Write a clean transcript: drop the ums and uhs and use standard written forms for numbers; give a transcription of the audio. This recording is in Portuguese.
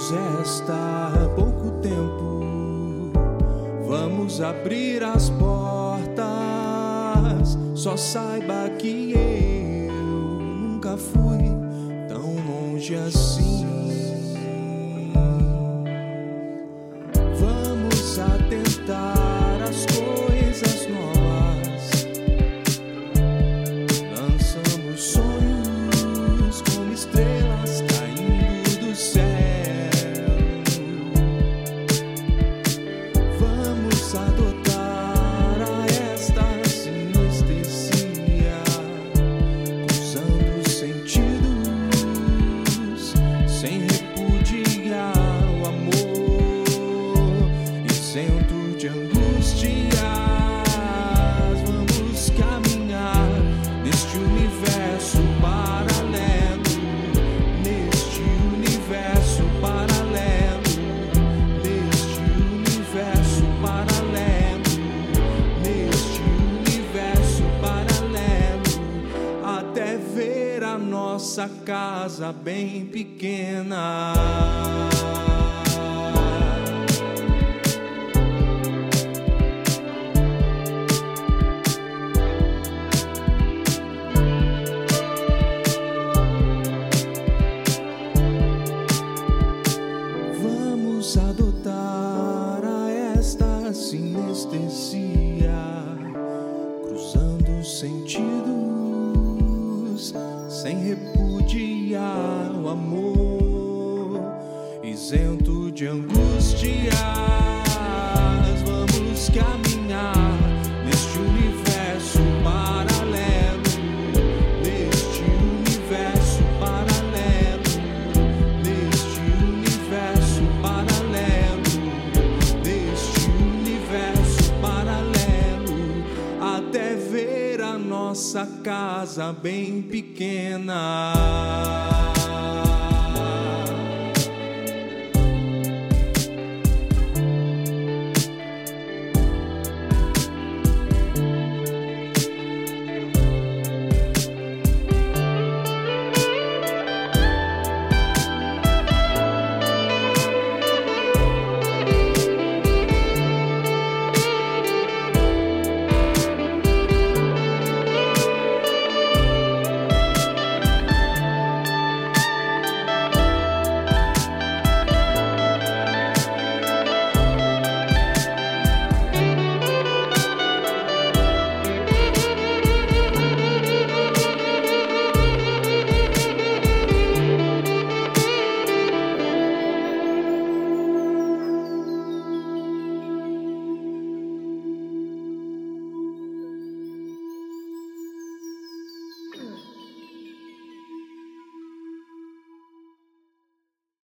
nos resta pouco tempo. Vamos abrir as portas. Só saiba que eu nunca fui tão longe assim. Vamos atentar as coisas novas. Lançamos sonhos como estrelas caindo do céu. Vamos adotar a esta sinestesia, cruzando os sentidos, sem repudiar o amor, isento de angústias. Vamos caminhar neste universo paralelo, neste universo paralelo, neste universo paralelo, neste universo paralelo, até ver a nossa casa bem pequena. Vamos adotar a esta sinestesia, cruzando os sentidos, sem repudiar o amor, isento de angústias. Vamos caminhar neste universo paralelo, neste universo paralelo, neste universo paralelo, neste universo paralelo, até ver a nossa casa bem pequena.